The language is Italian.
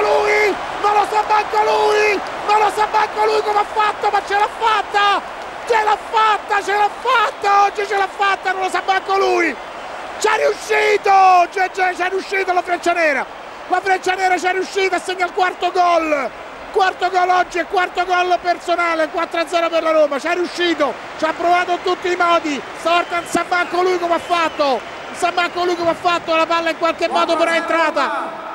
lui, non lo sa manco lui, non lo sa manco lui come ha fatto, ma ce l'ha fatta, ce l'ha fatta, ce l'ha fatta, oggi ce l'ha fatta, non lo sa manco lui, c'è riuscito, c'è riuscito la Freccianera c'è riuscita a segnare il quarto gol oggi, è quarto gol personale, 4-0 per la Roma, c'è riuscito, ci ha provato in tutti i modi, Sorta non sa manco lui come ha fatto, la palla in qualche modo però è entrata,